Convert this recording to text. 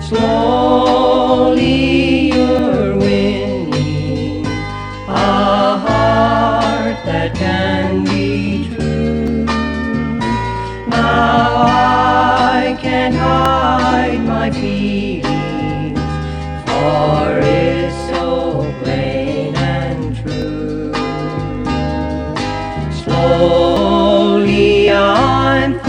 Slowly you're winning a heart that can be true. Now I can't hide my feelings, for it's so plain and true. Slowly I'm